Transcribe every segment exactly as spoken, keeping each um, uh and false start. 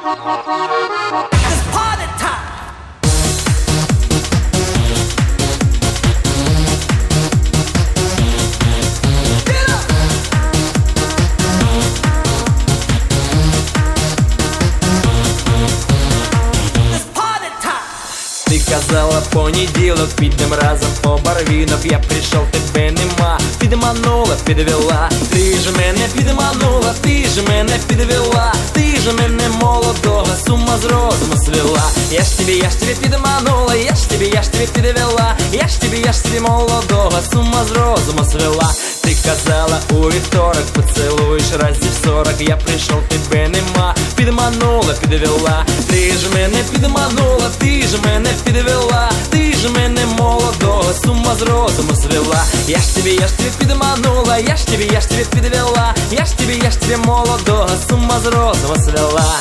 Казала понеділок, підем разом по барвінок. Я прийшов, тебе нема, підманула, підвела. Ти ж мене підманула, ти ж мене підвела. Ти ж мене молодого з ума з розуму свела. Я ж тобі, я ж тобі підманула, я ж тобі, я ж тобі підвела. Я ж тобі, я ж тобі молодого з ума з розуму свела. Ти казала у вівторок, поцілуєш разів сорок. Я прийшов, тебе нема, підманула, підвела. Ти ж мене підманула, ти ж мене підвела. Ти ж мене молодого з ума з розуму звела. Я ж тобі, я ж тобі підманула, я ж тобі, я ж тобі підвела. Я ж тобі, я ж тобі молодого з ума з розуму звела.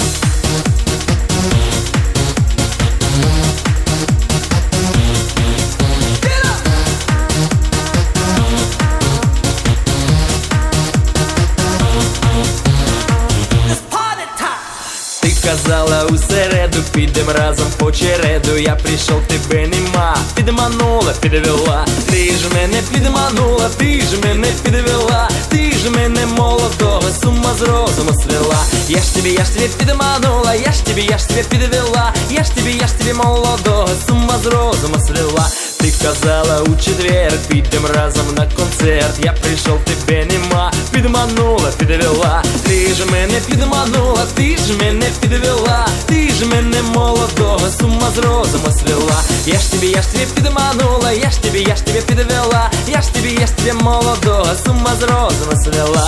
Казала у середу, підем разом по череду. Я прийшов, тебе нема, підманула, підвела. Ти ж мене підманула, ти ж мене підвела. Ти ж мене молодого з ума з розуму свела. Я ж тобі, я ж тобі підманула, я ж тобі, я ж тобі підвела. Я ж тобі, я ж тобі молодого з ума з розуму свела. Ти казала у четвер, підем разом на концерт. Я прийшов, тебе нема, підманула, підвела. Ти ж мене підманула, ти ж мене підвела. Ти ж мене молодого з ума з розуму свела. Я ж тобі, я ж тобі підманула, я ж тобі, я ж тобі підвела. Я ж тобі, я ж тобі молодого з ума з розуму свела.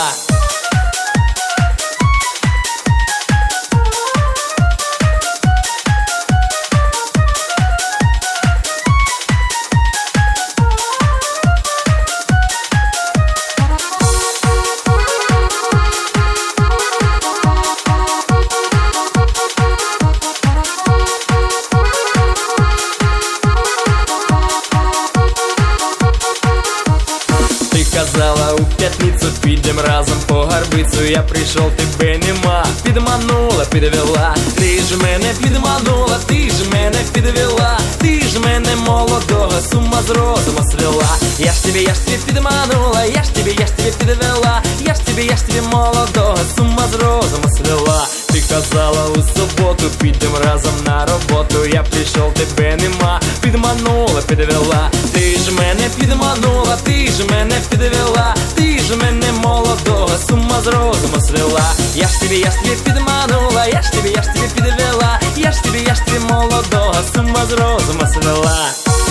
Казала у п'ятницю, підем разом по Гарбицю. Я прийшов, тебе нема, підманула, підвела. Ти ж мене підманула, ти ж мене підвела. Ти ж мене молодого з ума з розуму свела. Я ж тобі, я ж тобі підманула, я ж тобі, я ж тобі підвела. Я ж тобі, я ж тобі молодого з ума з розуму свела. Ти казала у суботу, підем разом на роботу. Я прийшов, тебе нема, підманула, підвела. Ти ж мене підманула, ти ж мене підвела. Ти ж мене молодого з ума з розуму свела. Я ж тобі, я ж тобі підманула, я ж тобі, я ж тобі підвела. Я ж тобі, я ж тобі молодого з ума з розуму свела.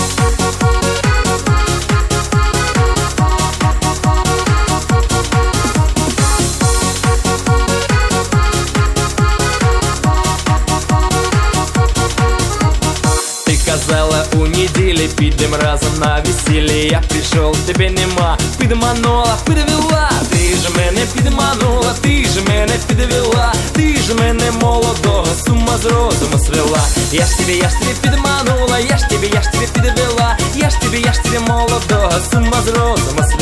Казала у неділі, підем разом на весіллі. Я прийшов, тебе нема, підманула, підвела. Ти ж мене підманула, ти ж мене підвела. Ти ж мене молодого з ума з розуму свела. Я ж тобі, я ж тобі підманула, я ж тобі, я ж тобі підвела. Я ж тобі, я ж тобі молодого з ума з розуму